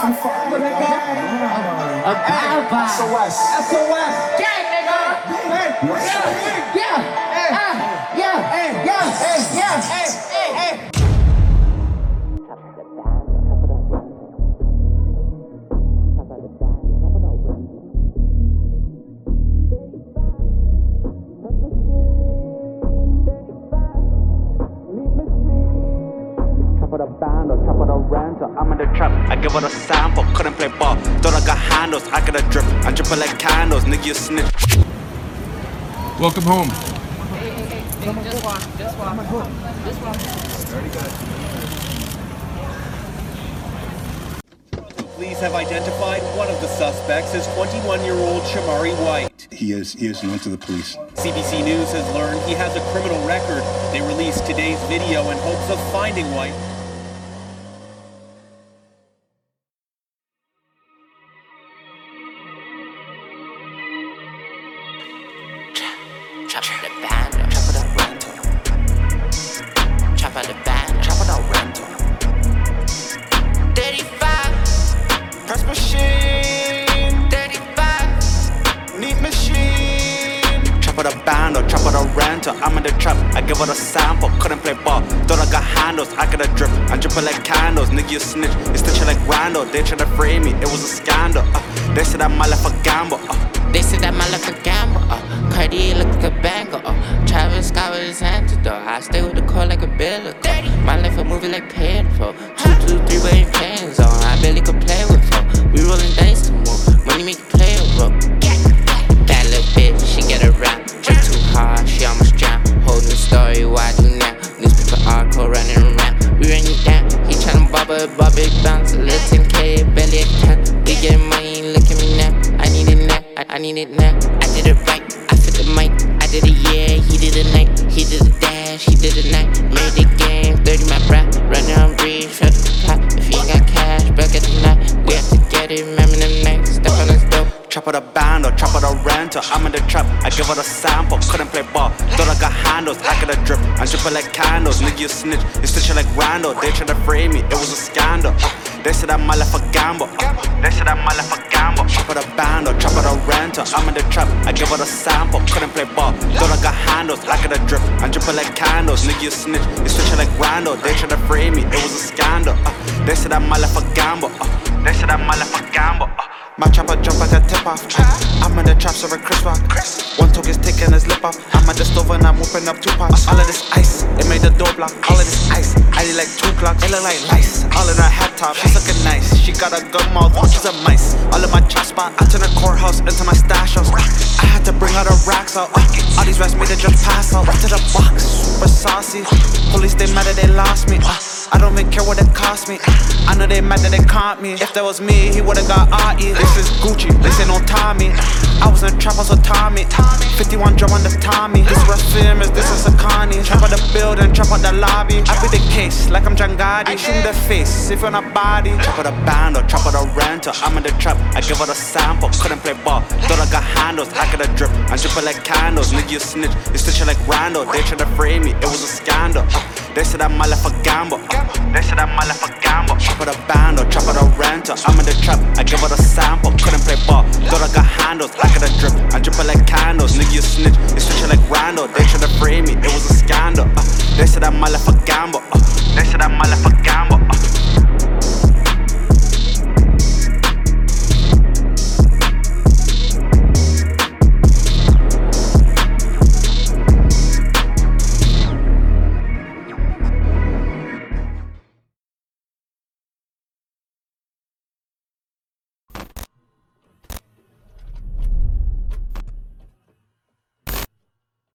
I'm fine. What nigga? SOS. SOS. Gang, nigga. Chop out a band or chop out a rental. I'm in the trap, I give it a sample. Couldn't play ball, thought I got handles. I got a drip, I'm dripping like candles. Nigga, you snitch. Welcome home. Hey, just walk. Very good. Police have identified one of the suspects as 21-year-old Shamari White. He is known to the police. CBC News has learned he has a criminal record. They released today's video in hopes of finding White. Chop out the band, chop out the rental. Chop out the band, chop out the rental. 35, press machine. 35, neat machine. Chop out a band or chop out a rental. I'm in the trap, I give it a sample. Couldn't play ball, thought I got handles. I got a drip, I'm dripping like candles. Nigga, you snitch, you stitching like Randall. They tried to frame me, it was a scandal. They said I'm my life a gamble. They said that my life a gamble. Cardi look like a banger. Travis Scott with his antidote. I stay with the core like a bill. My life a movie like painful. 2, 2, 3 way in pain zone. I barely could play with her. We rolling dice to move. Money make you play a role. That little bitch, she get around. Drink too hard, she almost drowned. Whole new story, why do now? Newspaper article running around. We ran you down. He tryna bubble, big bounce. A little 10K, barely a count. We getting money, look at me now. I need it now. I need it now. I did it right. I fit the mic. I did a year. He did a night. He did a dash. He did a night. Made the game. 30 my bra. Running on breeze. Shut the pot. If you ain't got cash, back at the night. We have to get it. Remember them nights. Step on this dope. Chop out a band or chop out a rental. I'm in the trap, I give it a sample. Couldn't play ball, thought I got handles. I got a drip, I'm dripping like candles. Nigga, you snitch, you stitching like Randall. They tried to frame me, it was a scandal. They said I'm my life a gamble. They said I'm my life a gamble. Chop out a band or chop out a rental. I'm in the trap, I give it a sample. Couldn't play ball, thought I got handles. I got a drip, I'm dripping like candles. Nigga, you snitch, you stitching like Randall. They tried to frame me, it was a scandal. They said I'm my life a gamble. They said I'm my life a gamble. My chopper jump like a tip-off. I'm in the trap serving crisp rock. One toke is taking his lip off. I'm at the stove and I'm whooping up 2 pots. All of this ice, it made the door block. All of this ice, I need like 2 clocks. It look like lice, all in her hat top. She's looking nice, she got a good mouth, she's a mice. All in my chop spot, out to the courthouse, into my stash house. I had to bring all the racks out. All these rats made it just pass out. Right to the box, super saucy. Police, they mad that they lost me. I don't even care what it cost me. I know they mad that they caught me. If that was me, he would've got R.E. This is Gucci, this ain't no Tommy. I was in the trap house with Tommy. 51 drum on the Tommy. This was famous, this is Sakani. Trap out the building, trap out the lobby. I beat the case like I'm John Gotti. Shoot in the face, if you're not body. Trap out a band or trap out a rental. I'm in the trap, I give it a sample. Couldn't play ball, thought I got handles. I got a drip, I'm dripping like candles. Nigga, you snitch, you stitching like Randall. They tried to frame me, it was a scandal. They said I'm my life a gamble. They said I'm my life a gamble. Chop out a band or chop out a rental. I'm in the trap, I give it a sample. Couldn't play ball, thought I got handles. I got a drip, I'm dripping like candles. Nigga, you snitch, you stitching like Randall. They tried to frame me, it was a scandal. They said I'm my life a gamble. They said I'm my life a gamble.